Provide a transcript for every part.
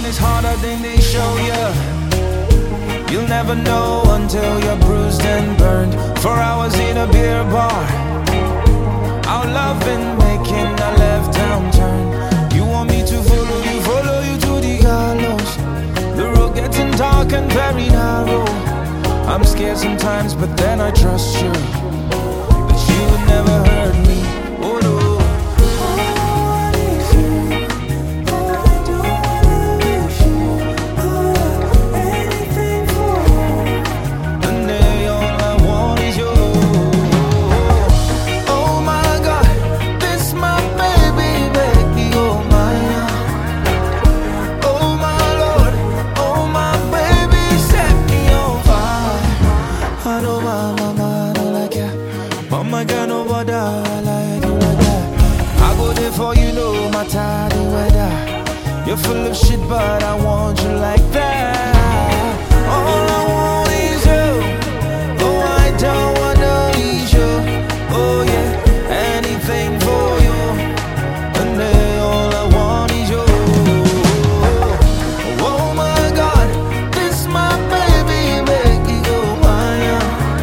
is harder than they show you. You'll never know until you're bruised and burned. 4 hours in a beer bar, our love been making a left-hand turn. You want me to follow you to the gallows. The road getting dark and very narrow. I'm scared sometimes, but then I trust you. But you would never hurt me. Oh no. Mama got no border, I like you like that. I go there for you, no matter the weather. You're full of shit, but I want you like that. All I want is you. Oh, I don't wanna lose you. Oh yeah, anything for you. And then all I want is you. Oh my God, this my baby, make you go mine.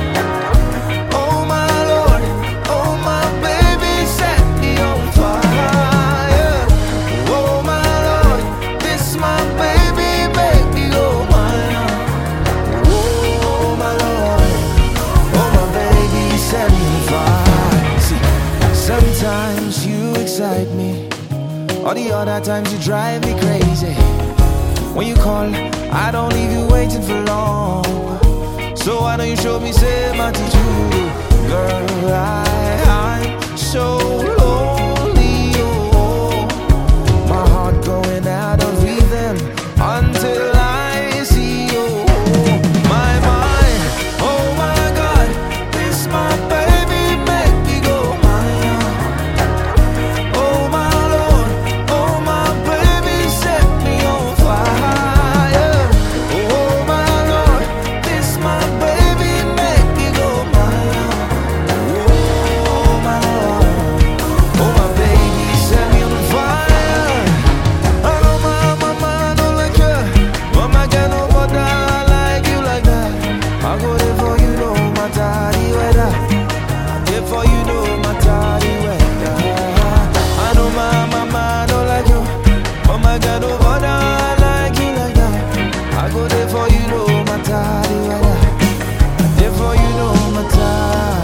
Sometimes you excite me, all the other times you drive me crazy. When you call, I don't leave you waiting for long. So why don't you show me some attitude? Girl, I'm so lonely, oh. My heart going out of rhythm until I see you. My mind, oh my God, this my baby, make me go mine. Oh my Lord, oh my baby, set me on fire. Oh my Lord, this my baby, make me go mine. Oh my Lord, oh my baby, set me on fire. I know my mama don't like you, mama got no border, I like you like that. I go there for you, no matter the weather. There for you, no matter the weather. I know my mama don't like you, mama got no border, I like you like that. I go there for you, no matter the weather. There for you, no matter.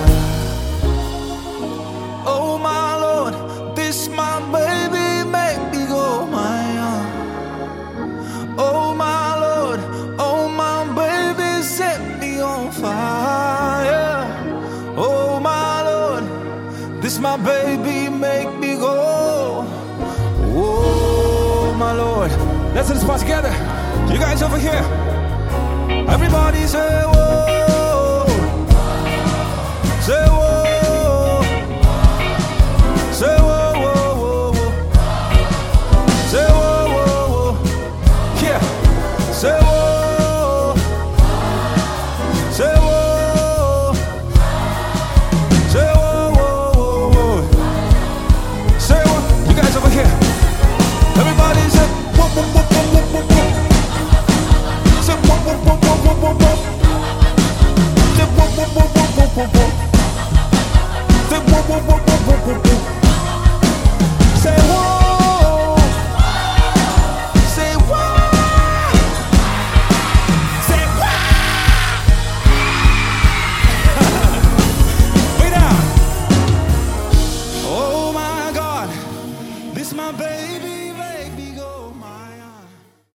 Oh my Lord, this my baby, make me go mine. Oh my Lord, oh my baby, set me on fire. Oh my Lord, this my baby, make me go. Oh my Lord, let's hit the spot together. You guys over here, everybody say whoa, say whoa, say whoa, whoa, whoa, whoa. Say whoa, whoa, whoa. Yeah, say whoa, say whoa, say whoa, whoa, whoa, whoa. Say whoa. You guys over here, everybody say whoa, whoa, whoa, whoa, whoa, whoa. Say whoa, whoa, whoa, whoa, whoa, whoa. Say whoa, whoa, whoa, whoa, whoa, whoa. Say whoa, whoa, whoa, whoa, whoa, whoa.